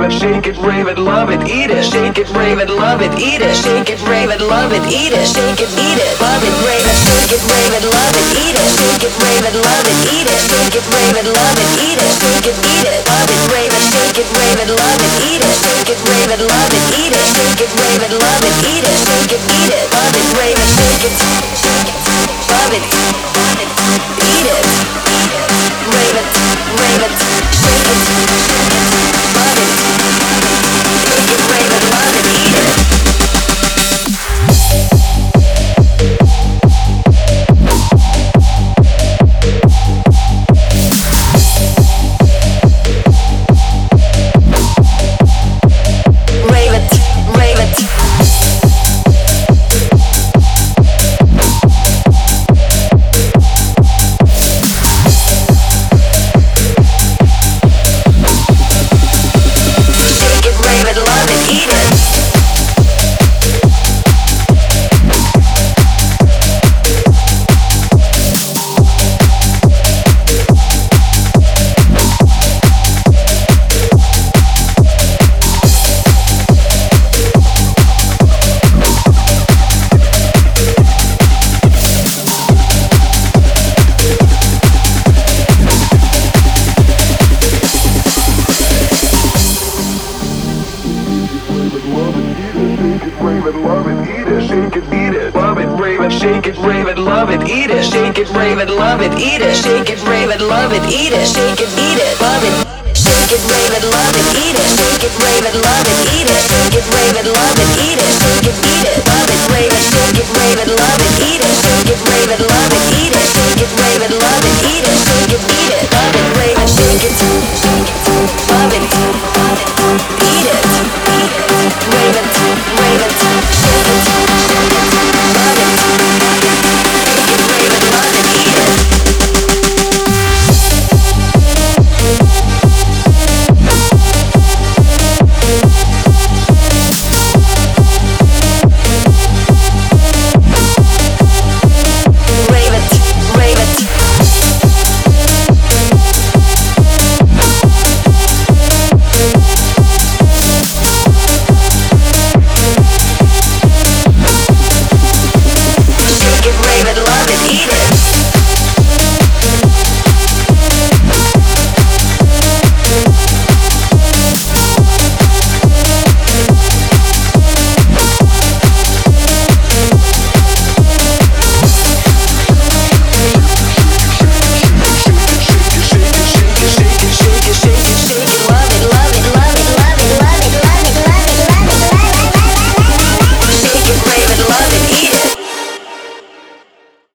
it, shake it, rave it, love it, eat it. Shake it, rave it, love it, eat it. Shake it, rave it, love it, eat it. Shake it, eat it, love it, rave it. Shake it, rave it, love it, eat it. Shake it, rave it, love it, eat it. Shake it, rave it, love it, eat it. Shake it, eat it, love it, rave it. Shake it, rave it, love it, eat it. Shake it, rave it, love it, eat it. Shake it, rave it, love it, eat it. Shake it, eat it, love it, rave it. Shake it, love it, eat it. Rave it, rave it, shake it, love it. Shake it, rave it, love it, eat it. Shake it, rave it, love it, eat it. Shake it, rave it, love it, eat it. Shake it, rave it, love it, eat it. Shake it, eat it, love it. Shake it, rave it, love it, eat it. Shake it, rave it, love it, eat it. Shake it, rave it, love it, eat it. Shake it, eat it, love it, rave it. Shake it, rave it, love it, eat it. Shake it, rave it, love it, eat it. Shake it, rave it, love it, eat it. Shake it, eat it, love it, rave it. Shake it, love it, eat it. Rave it, rave it, shake it, love it. Shake it, rave it, love it, eat it. Shake it, rave it, love it, eat it.